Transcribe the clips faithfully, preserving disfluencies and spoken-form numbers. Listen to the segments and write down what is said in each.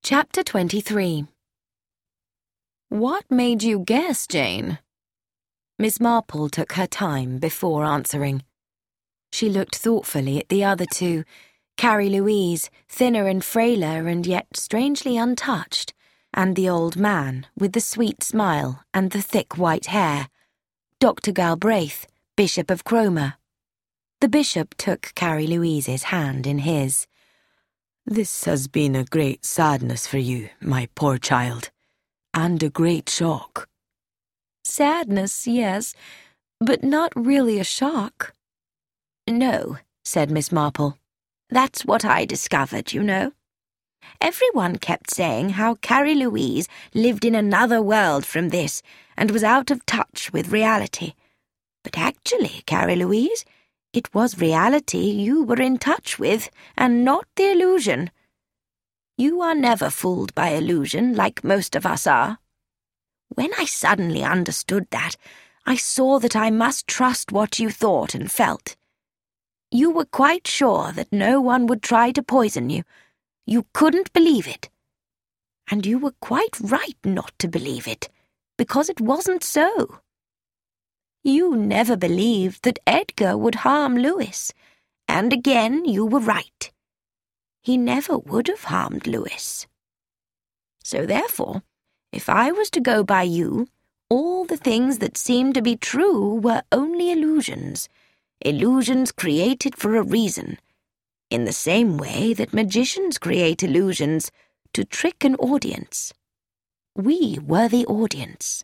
Chapter twenty-three. What made you guess, Jane? Miss Marple took her time before answering. She looked thoughtfully at the other two, Carrie Louise, thinner and frailer and yet strangely untouched, and the old man with the sweet smile and the thick white hair, Doctor Galbraith, Bishop of Cromer. The bishop took Carrie Louise's hand in his. "This has been a great sadness for you, my poor child, and a great shock." "Sadness, yes, but not really a shock." "No," said Miss Marple. "That's what I discovered, you know. Everyone kept saying how Carrie Louise lived in another world from this and was out of touch with reality. But actually, Carrie Louise, it was reality you were in touch with, and not the illusion. You are never fooled by illusion like most of us are. When I suddenly understood that, I saw that I must trust what you thought and felt. You were quite sure that no one would try to poison you. You couldn't believe it. And you were quite right not to believe it, because it wasn't so. You never believed that Edgar would harm Louis, and again you were right. He never would have harmed Louis. So therefore, if I was to go by you, all the things that seemed to be true were only illusions, illusions created for a reason, in the same way that magicians create illusions to trick an audience. We were the audience.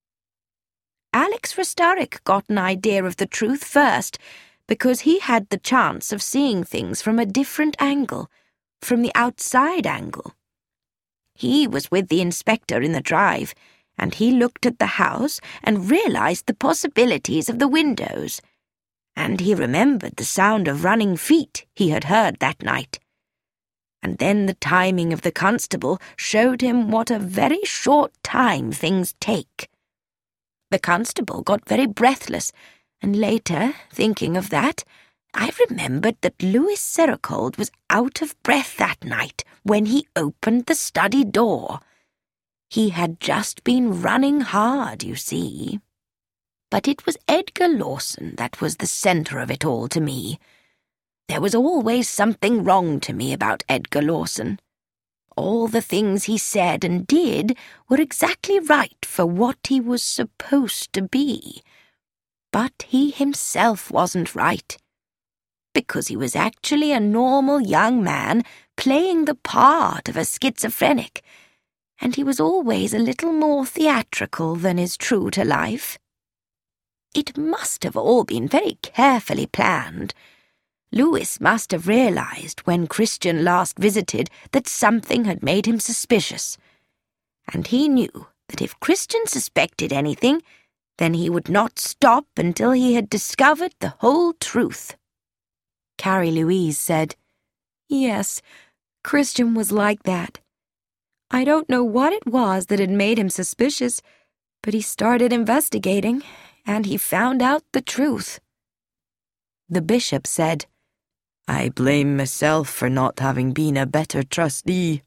Alex Restarrick got an idea of the truth first because he had the chance of seeing things from a different angle, from the outside angle. He was with the inspector in the drive, and he looked at the house and realized the possibilities of the windows. And he remembered the sound of running feet he had heard that night. And then the timing of the constable showed him what a very short time things take. The constable got very breathless, and later, thinking of that, I remembered that Louis Sericold was out of breath that night when he opened the study door. He had just been running hard, you see. But it was Edgar Lawson that was the centre of it all to me. There was always something wrong to me about Edgar Lawson. All the things he said and did were exactly right for what he was supposed to be. But he himself wasn't right, because he was actually a normal young man playing the part of a schizophrenic, and he was always a little more theatrical than is true to life. It must have all been very carefully planned. Louis must have realized when Christian last visited that something had made him suspicious, and he knew that if Christian suspected anything, then he would not stop until he had discovered the whole truth. Carrie Louise said, "Yes, Christian was like that. I don't know what it was that had made him suspicious, but he started investigating, and he found out the truth." The bishop said, "I blame myself for not having been a better trustee."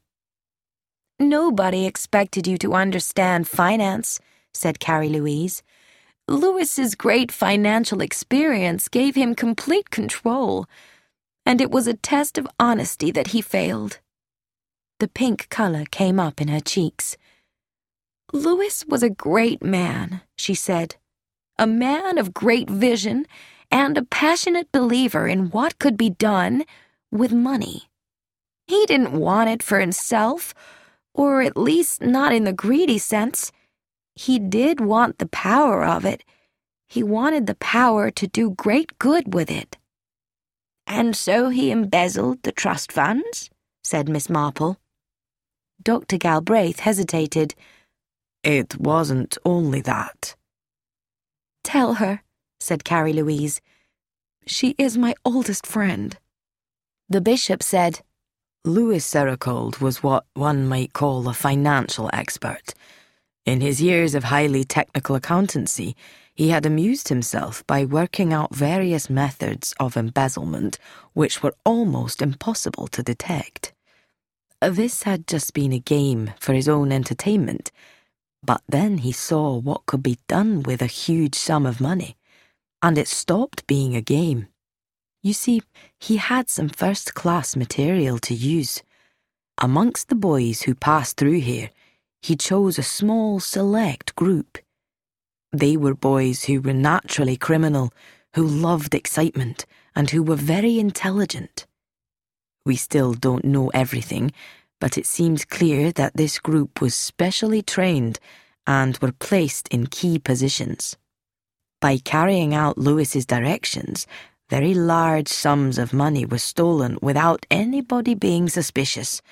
"Nobody expected you to understand finance," said Carrie Louise. "Louis's great financial experience gave him complete control, and it was a test of honesty that he failed." The pink color came up in her cheeks. "Louis was a great man," she said, "a man of great vision and a passionate believer in what could be done with money. He didn't want it for himself, or at least not in the greedy sense. He did want the power of it. He wanted the power to do great good with it." "And so he embezzled the trust funds?" said Miss Marple. Doctor Galbraith hesitated. "It wasn't only that." "Tell her," said Carrie Louise. "She is my oldest friend." The bishop said, "Louis Sericold was what one might call a financial expert. In his years of highly technical accountancy, he had amused himself by working out various methods of embezzlement which were almost impossible to detect. This had just been a game for his own entertainment, but then he saw what could be done with a huge sum of money, and it stopped being a game. You see, he had some first-class material to use. Amongst the boys who passed through here, he chose a small, select group. They were boys who were naturally criminal, who loved excitement, and who were very intelligent. We still don't know everything, but it seems clear that this group was specially trained and were placed in key positions. By carrying out Lewis's directions, very large sums of money were stolen without anybody being suspicious.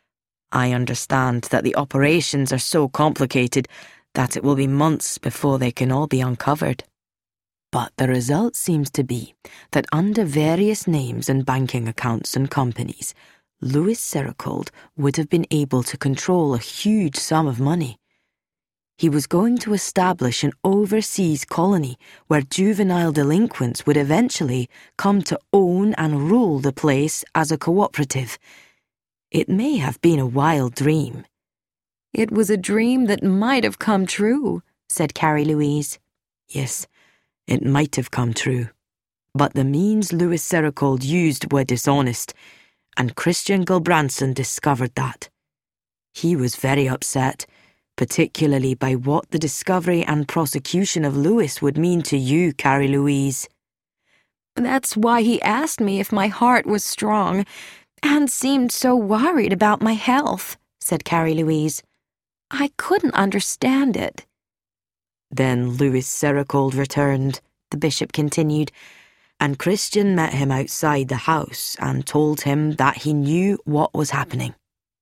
I understand that the operations are so complicated that it will be months before they can all be uncovered. But the result seems to be that under various names and banking accounts and companies, Louis Sericold would have been able to control a huge sum of money. He was going to establish an overseas colony where juvenile delinquents would eventually come to own and rule the place as a cooperative. It may have been a wild dream. It was a dream that might have come true, said Carrie Louise. Yes, it might have come true. But the means Louis Sericold used were dishonest, and Christian Gulbranson discovered that. He was very upset, particularly by what the discovery and prosecution of Louis would mean to you, Carrie Louise. That's why he asked me if my heart was strong, and seemed so worried about my health, said Carrie Louise. I couldn't understand it. Then Louis Sericold returned, the bishop continued, and Christian met him outside the house and told him that he knew what was happening.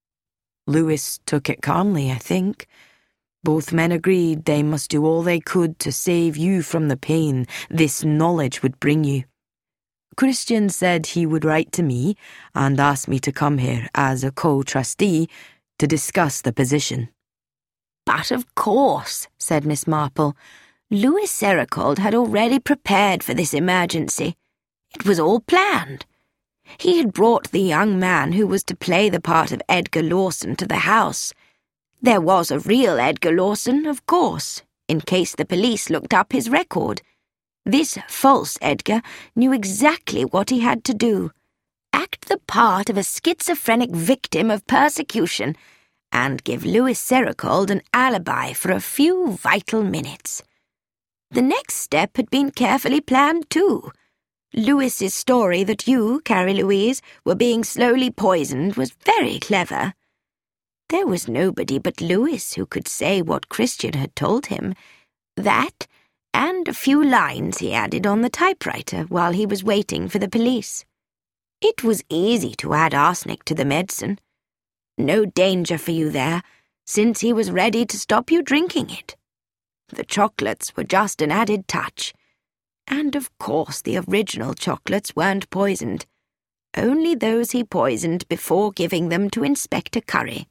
Louis took it calmly, I think. Both men agreed they must do all they could to save you from the pain this knowledge would bring you. Christian said he would write to me and ask me to come here as a co-trustee to discuss the position. But of course, said Miss Marple, Louis Sericold had already prepared for this emergency. It was all planned. He had brought the young man who was to play the part of Edgar Lawson to the house. There was a real Edgar Lawson, of course, in case the police looked up his record. This false Edgar knew exactly what he had to do. Act the part of a schizophrenic victim of persecution and give Louis Sericold an alibi for a few vital minutes. The next step had been carefully planned too. Louis's story that you, Carrie Louise, were being slowly poisoned was very clever. There was nobody but Louis who could say what Christian had told him. That, and a few lines he added on the typewriter while he was waiting for the police. It was easy to add arsenic to the medicine. No danger for you there, since he was ready to stop you drinking it. The chocolates were just an added touch. And of course the original chocolates weren't poisoned. Only those he poisoned before giving them to Inspector Curry.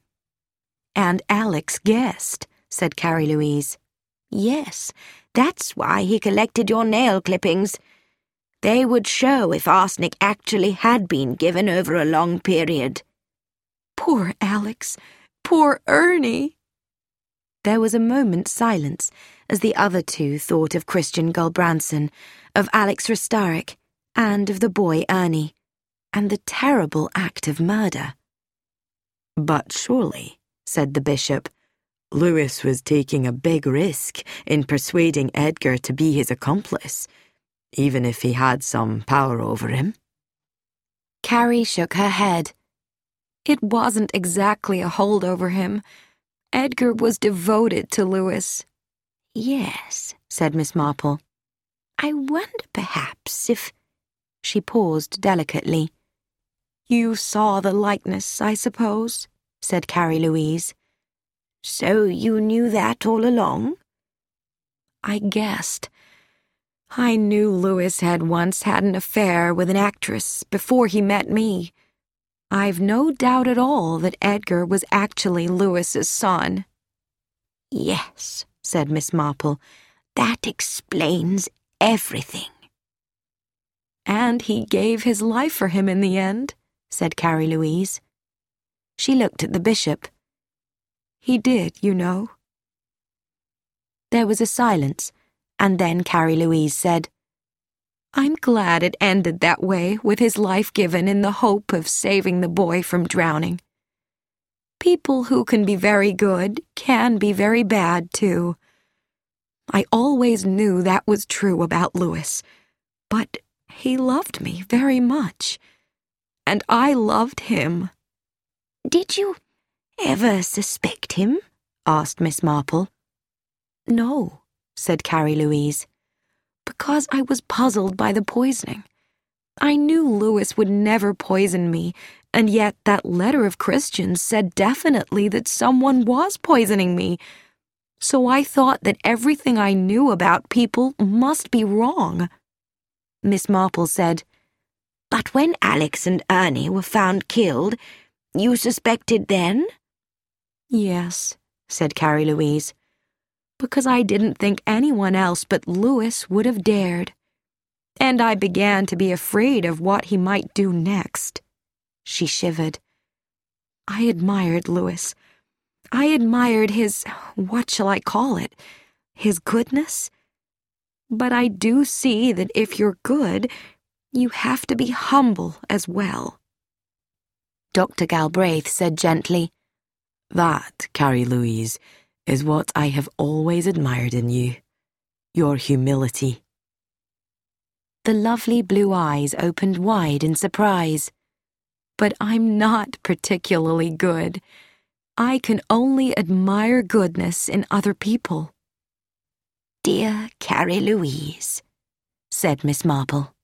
And Alex guessed, said Carrie Louise. Yes, that's why he collected your nail clippings. They would show if arsenic actually had been given over a long period. Poor Alex, poor Ernie. There was a moment's silence as the other two thought of Christian Gulbranson, of Alex Ristarek, and of the boy Ernie, and the terrible act of murder. But surely, said the bishop, Louis was taking a big risk in persuading Edgar to be his accomplice, even if he had some power over him. Carrie shook her head. It wasn't exactly a hold over him. Edgar was devoted to Louis. Yes, said Miss Marple. I wonder perhaps if... She paused delicately. You saw the likeness, I suppose, said Carrie Louise. So you knew that all along? I guessed. I knew Louis had once had an affair with an actress before he met me. I've no doubt at all that Edgar was actually Louis's son. Yes, said Miss Marple, that explains everything. And he gave his life for him in the end, said Carrie Louise. She looked at the bishop. He did, you know. There was a silence, and then Carrie Louise said, I'm glad it ended that way, with his life given in the hope of saving the boy from drowning. People who can be very good can be very bad, too. I always knew that was true about Louis, but he loved me very much, and I loved him. Did you ever suspect him? Asked Miss Marple. No, said Carrie Louise, because I was puzzled by the poisoning. I knew Louis would never poison me, and yet that letter of Christian's said definitely that someone was poisoning me. So I thought that everything I knew about people must be wrong. Miss Marple said, But when Alex and Ernie were found killed, you suspected then? Yes, said Carrie Louise, because I didn't think anyone else but Louis would have dared. And I began to be afraid of what he might do next. She shivered. I admired Louis. I admired his, what shall I call it, his goodness? But I do see that if you're good, you have to be humble as well. Doctor Galbraith said gently, That, Carrie Louise, is what I have always admired in you, your humility. The lovely blue eyes opened wide in surprise. But I'm not particularly good. I can only admire goodness in other people. Dear Carrie Louise, said Miss Marple.